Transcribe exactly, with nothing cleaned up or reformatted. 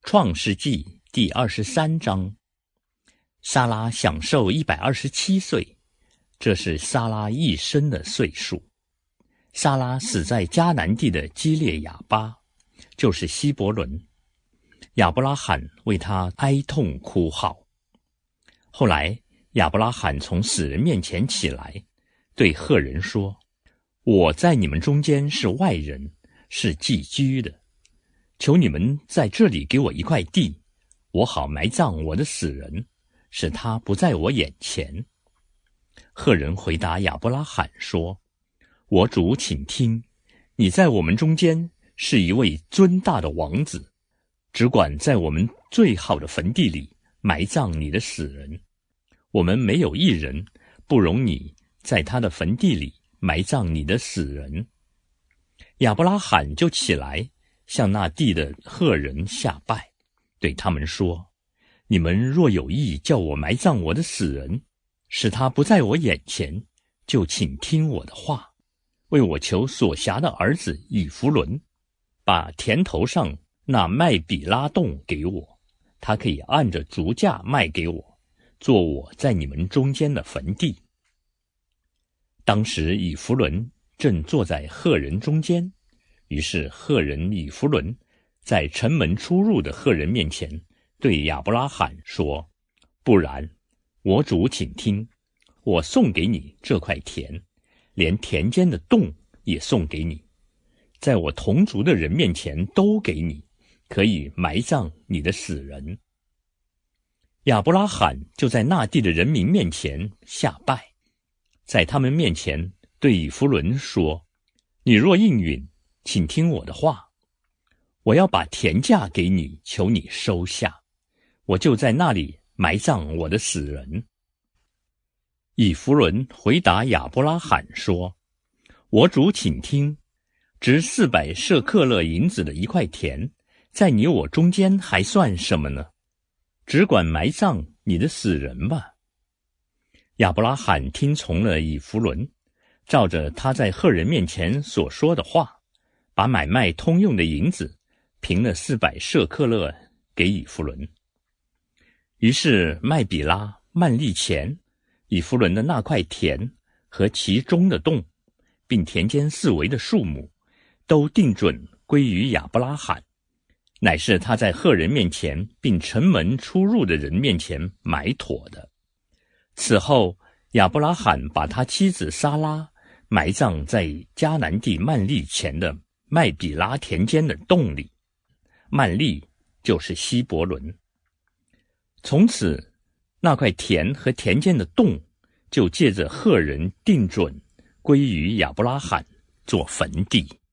创世纪第二十三章，撒拉享寿一百二十七岁，这是撒拉一生的岁数。撒拉死在迦南地的基列雅巴，就是希伯伦。亚伯拉罕为他哀痛哭号。后来亚伯拉罕从死人面前起来，对赫人说：我在你们中间是外人，是寄居的，求你们在这里给我一块地，我好埋葬我的死人，使他不在我眼前。赫人回答亚伯拉罕说：我主请听，你在我们中间是一位尊大的王子，只管在我们最好的坟地里埋葬你的死人，我们没有一人不容你在他的坟地里埋葬你的死人。亚伯拉罕就起来向那地的赫人下拜，对他们说：你们若有意叫我埋葬我的死人，使他不在我眼前，就请听我的话，为我求所辖的儿子以弗伦，把田头上那麦比拉洞给我，他可以按着足价卖给我，做我在你们中间的坟地。当时以弗伦正坐在赫人中间，于是赫人以弗伦在城门出入的赫人面前对亚伯拉罕说：不然，我主请听，我送给你这块田，连田间的洞也送给你，在我同族的人面前都给你，可以埋葬你的死人。亚伯拉罕就在那地的人民面前下拜，在他们面前对以弗伦说：你若应允，请听我的话，我要把田价给你，求你收下，我就在那里埋葬我的死人。以弗伦回答亚伯拉罕说：我主请听，值四百舍克勒银子的一块田，在你我中间还算什么呢？只管埋葬你的死人吧。亚伯拉罕听从了以弗伦，照着他在赫人面前所说的话，把买卖通用的银子平了四百舍克勒给以弗伦。于是麦比拉、曼利前、以弗伦的那块田和其中的洞，并田间四围的树木，都定准归于亚伯拉罕，乃是他在赫人面前并城门出入的人面前买妥的。此后亚伯拉罕把他妻子撒拉埋葬在迦南地曼利前的麦比拉田间的洞里，曼利就是希伯伦。从此那块田和田间的洞就借着赫人定准归于亚伯拉罕做坟地。